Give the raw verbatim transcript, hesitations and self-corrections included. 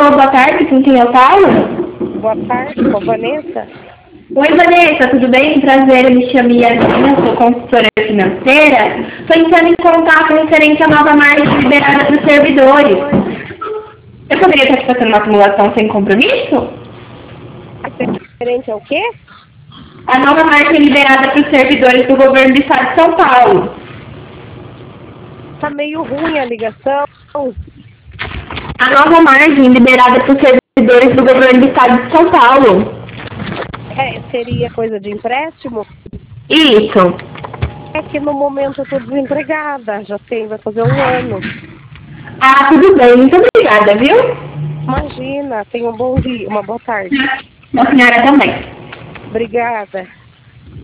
Alô, boa tarde, com quem eu falo? Boa tarde, com a Vanessa. Oi, Vanessa, tudo bem? Prazer, eu me chamo Yasmin, eu sou consultora financeira. Estou entrando em contato referente à nova margem liberada para os servidores. Eu poderia estar te fazendo uma acumulação sem compromisso? Referente ao quê? A nova margem liberada para os servidores do governo do estado de São Paulo. Tá meio ruim a ligação. A nova margem liberada para os servidores do governo do estado de São Paulo. É, seria coisa de empréstimo? Isso. É que no momento eu tô desempregada, já tem, vai fazer um ano. Ah, tudo bem, muito obrigada, viu? Imagina, tenha um bom dia, uma boa tarde. A senhora também. Obrigada.